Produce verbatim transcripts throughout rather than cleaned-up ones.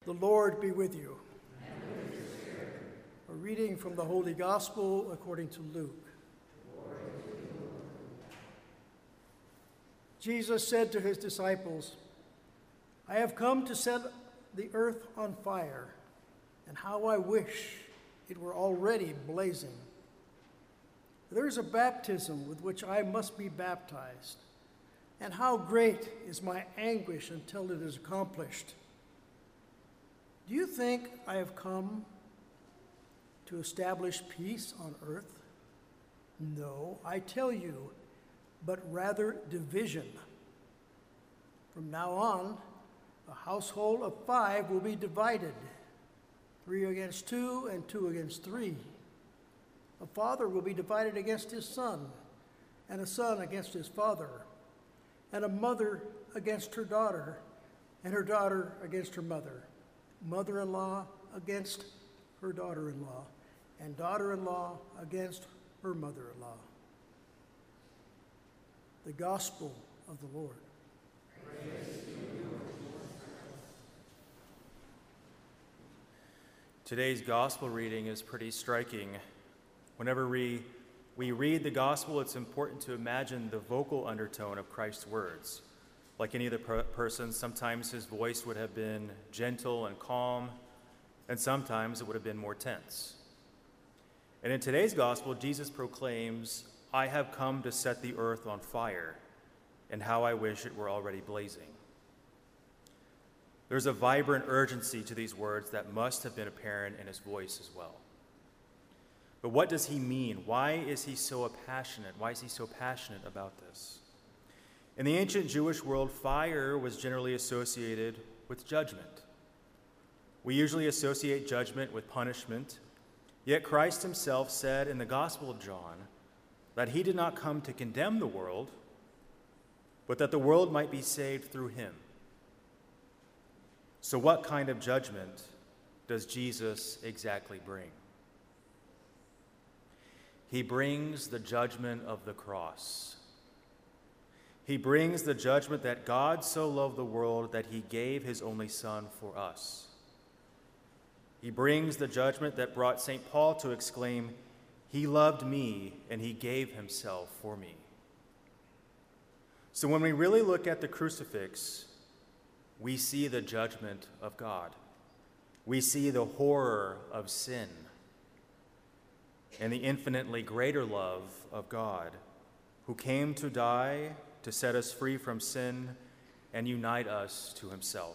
The Lord be with you. And with your spirit. A reading from the Holy Gospel according to Luke. Glory to you, Lord. Jesus said to his disciples, I have come to set the earth on fire, and how I wish it were already blazing. There is a baptism with which I must be baptized, and how great is my anguish until it is accomplished. Do you think I have come to establish peace on earth? No, I tell you, but rather division. From now on, a household of five will be divided, three against two and two against three. A father will be divided against his son, and a son against his father, and a mother against her daughter, and her daughter against her mother, mother-in-law against her daughter-in-law, and daughter-in-law against her mother-in-law. The Gospel of the Lord. Praise to you, Lord. Today's Gospel reading is pretty striking. Whenever we, we read the Gospel, it's important to imagine the vocal undertone of Christ's words. Like any other per- person, sometimes his voice would have been gentle and calm, and sometimes it would have been more tense. And in today's Gospel, Jesus proclaims, I have come to set the earth on fire, and how I wish it were already blazing. There's a vibrant urgency to these words that must have been apparent in his voice as well. But what does he mean? Why is he so passionate? Why is he so passionate about this? In the ancient Jewish world, fire was generally associated with judgment. We usually associate judgment with punishment, yet Christ himself said in the Gospel of John that he did not come to condemn the world, but that the world might be saved through him. So what kind of judgment does Jesus exactly bring? He brings the judgment of the cross. He brings the judgment that God so loved the world that he gave his only Son for us. He brings the judgment that brought Saint Paul to exclaim, he loved me and he gave himself for me. So when we really look at the crucifix, we see the judgment of God. We see the horror of sin and the infinitely greater love of God, who came to die to set us free from sin and unite us to himself.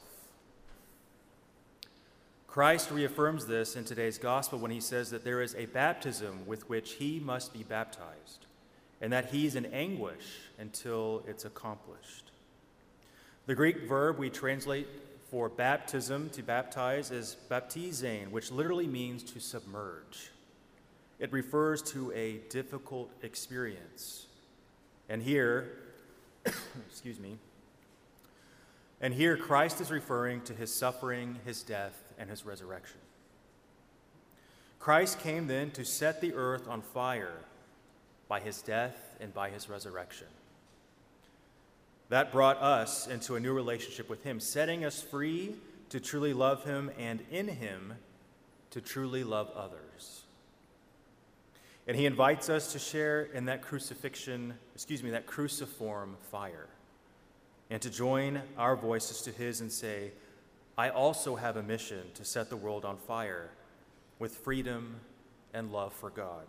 Christ reaffirms this in today's gospel when he says that there is a baptism with which he must be baptized, and that he's in anguish until it's accomplished. The Greek verb we translate for baptism, to baptize, is baptizein, which literally means to submerge. It refers to a difficult experience. And here, excuse me, and here Christ is referring to his suffering, his death, and his resurrection. Christ came then to set the earth on fire by his death and by his resurrection. That brought us into a new relationship with him, setting us free to truly love him and in him to truly love others. And he invites us to share in that crucifixion, excuse me, that cruciform fire, and to join our voices to his and say, I also have a mission to set the world on fire with freedom and love for God.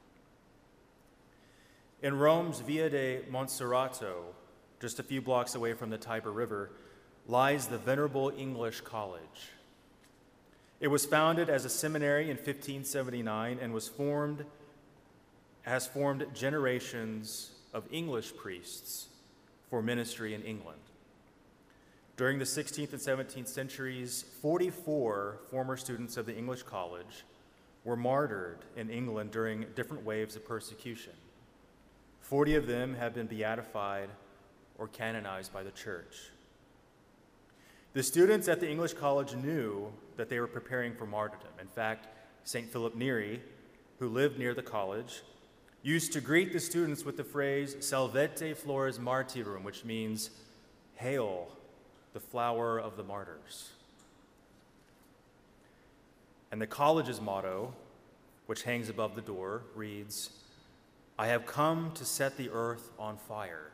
In Rome's Via de Monserrato, just a few blocks away from the Tiber River, lies the Venerable English College. It was founded as a seminary in fifteen seventy-nine and was formed, has formed generations of English priests for ministry in England. During the sixteenth and seventeenth centuries, forty-four former students of the English College were martyred in England during different waves of persecution. Forty of them have been beatified or canonized by the church. The students at the English College knew that they were preparing for martyrdom. In fact, Saint Philip Neri, who lived near the college, used to greet the students with the phrase, Salvete flores martyrum, which means, hail, the flower of the martyrs. And the college's motto, which hangs above the door, reads, "I have come to set the earth on fire."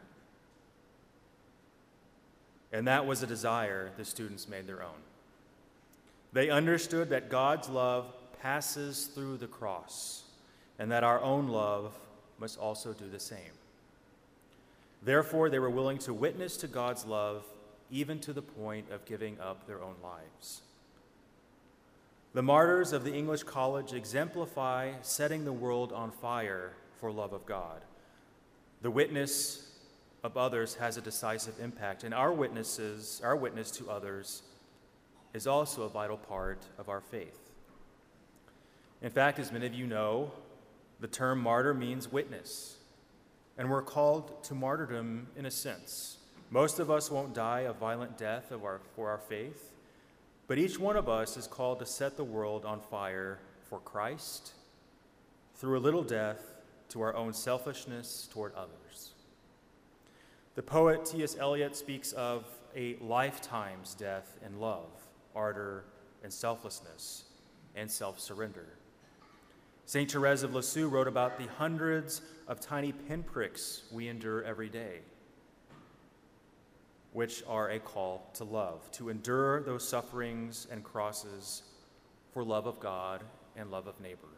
And that was a desire the students made their own. They understood that God's love passes through the cross, and that our own love must also do the same. Therefore, they were willing to witness to God's love, even to the point of giving up their own lives. The martyrs of the English college exemplify setting the world on fire for love of God. The witness of others has a decisive impact, and our witnesses, our witness to others is also a vital part of our faith. In fact, as many of you know, the term martyr means witness, and we're called to martyrdom in a sense. Most of us won't die a violent death of our, for our faith, but each one of us is called to set the world on fire for Christ through a little death to our own selfishness toward others. The poet T S Eliot speaks of a lifetime's death in love, ardor, and selflessness, and self-surrender. Saint Therese of Lisieux wrote about the hundreds of tiny pinpricks we endure every day, which are a call to love, to endure those sufferings and crosses for love of God and love of neighbor.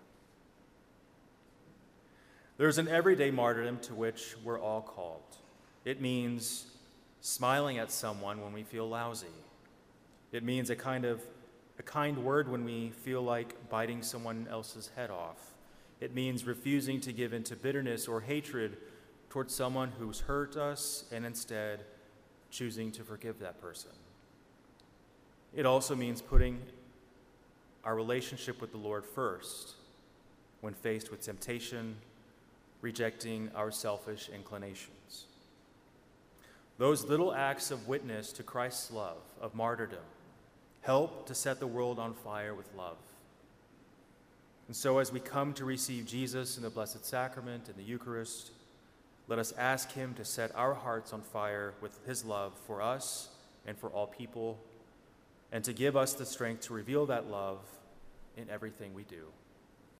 There's an everyday martyrdom to which we're all called. It means smiling at someone when we feel lousy. It means a kind of a kind word when we feel like biting someone else's head off. It means refusing to give in to bitterness or hatred towards someone who's hurt us and instead choosing to forgive that person. It also means putting our relationship with the Lord first when faced with temptation, rejecting our selfish inclinations. Those little acts of witness to Christ's love, of martyrdom, help to set the world on fire with love. And so as we come to receive Jesus in the Blessed Sacrament and the Eucharist, let us ask him to set our hearts on fire with his love for us and for all people, and to give us the strength to reveal that love in everything we do.